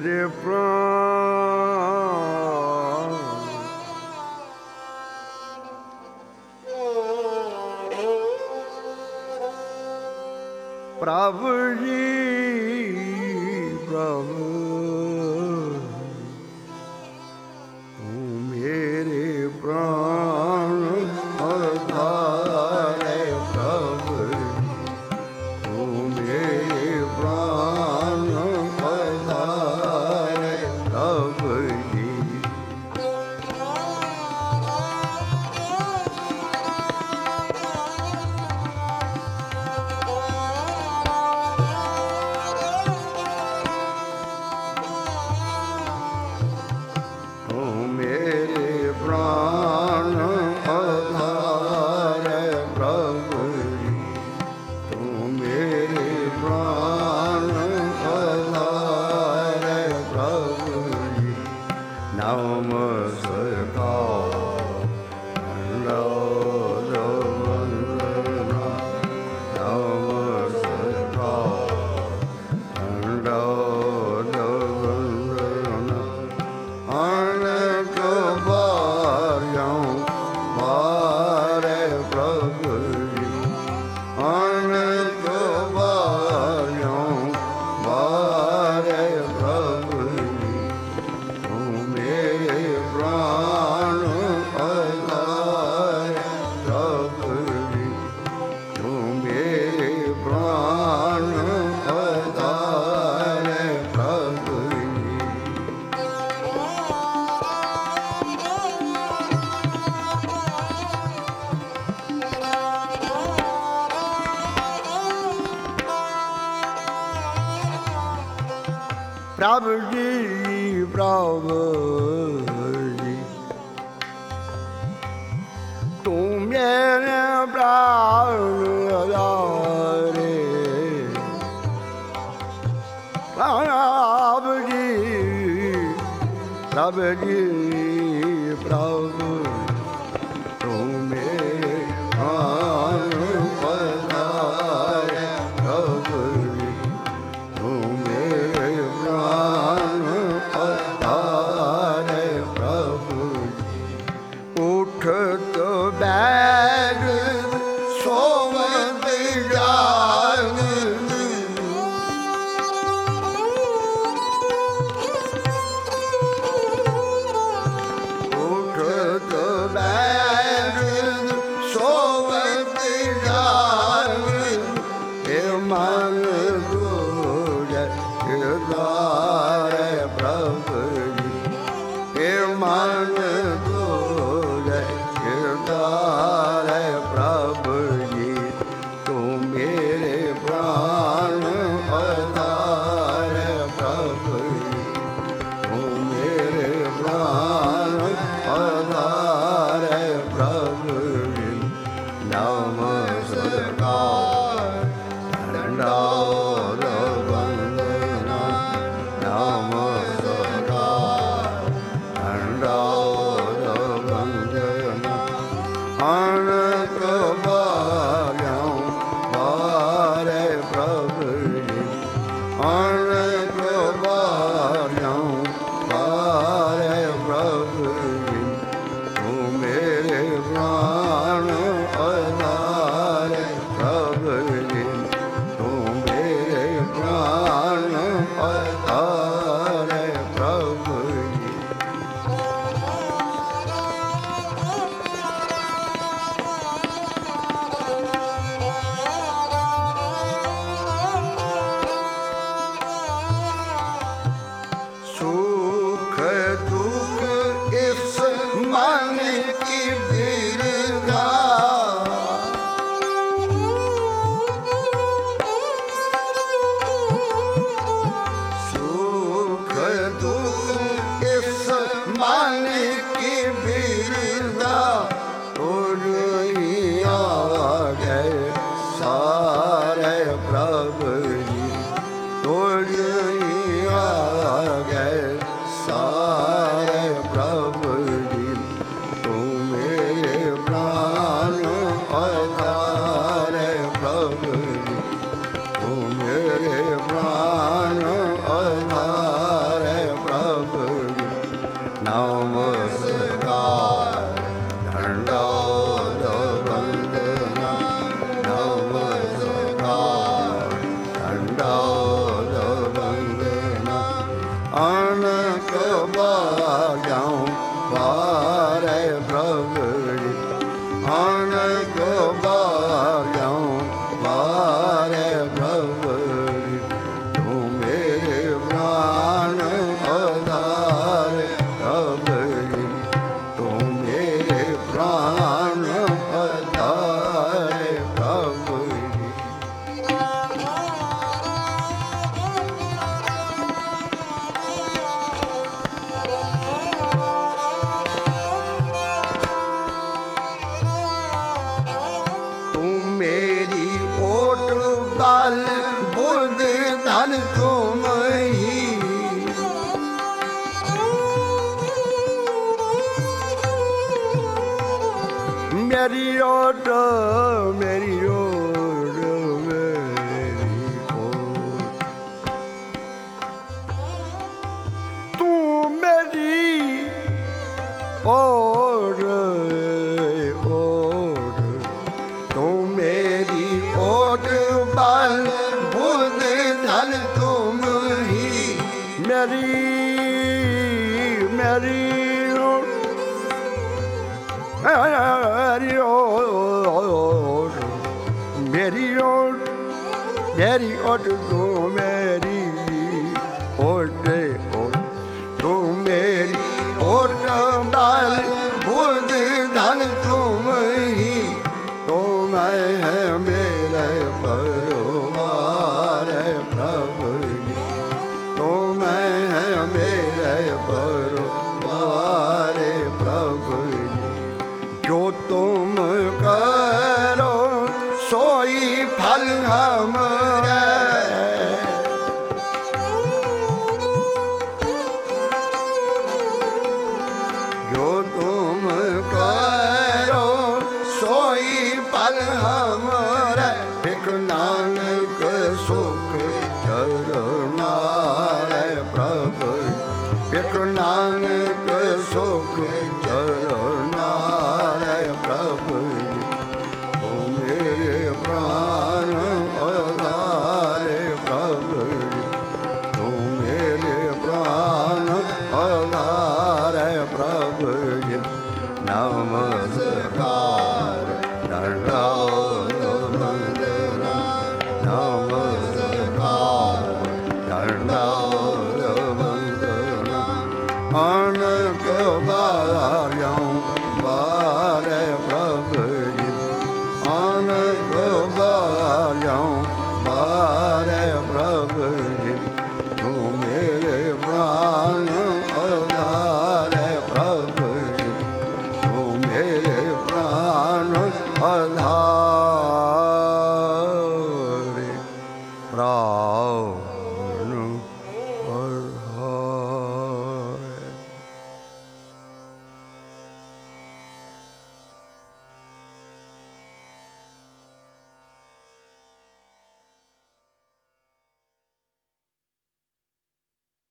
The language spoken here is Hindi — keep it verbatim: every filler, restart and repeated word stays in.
मेरे प्राण प्रभु जी प्रभु तू मेरे प्राण पधारे प्रभु तू मेरे प्राण पधारे प्रभु जी प्रभु जी प्रभु जी तू मेरे प्राण रे प्रभु जी प्रभु जी प्रभु तू मेरे प्राण पधारे प्रभु जी तू मेरे प्राण पधारे प्रभु उठत बैठ सोवत जाग उठत बैठ सोवत जाग हे मन दारे प्रभु जी हे मन तुझे दारे प्रभु जी तू मेरे प्राण पधारे प्रभु जी तू मेरे प्राण पधारे प्रभु जी नमस्कार दंडवत मेरे प्राण आधार प्रभु जी नमस्कार दंडवत वंदना नमस्कार दंडवत वंदना अनक बाग्यां पारे प्रभु जी अनक बाग्यां पारे प्रभु जी तू मेरे प्राण आधार प्रभु जी तू मेरे प्राण आधार प्रभु जी मेरी ओट बाल बुद्ध धन तुम ही मेरी ओट मेरी ओट मेरी ओट तू मेरी ओट ओट तू मेरी ओट बाल बुद्ध धन तुम ही मेरी मेरी ओट मेरी ओट मेरी ओट मेरी ओट तू मेरी ओट ओट तू मेरी ओट बाल बुद्ध धन तुम ही तुम है मेरे परिवार प्रभु जी तुम है मेरे परिवार प्रभु जी जो तुम करो सोई फल हमारे जो तुम करो सोई पल हमारे एक नानक सुख चरणारे प्रभु एक नानक सुख चरणारे प्रभु ओ मेरे प्राण आधार प्रभु ओ मेरे प्राण आधार प्रभु नमस्कार दंडवत वंदना नमस्कार दंडवत वंदना अनक बाग्यां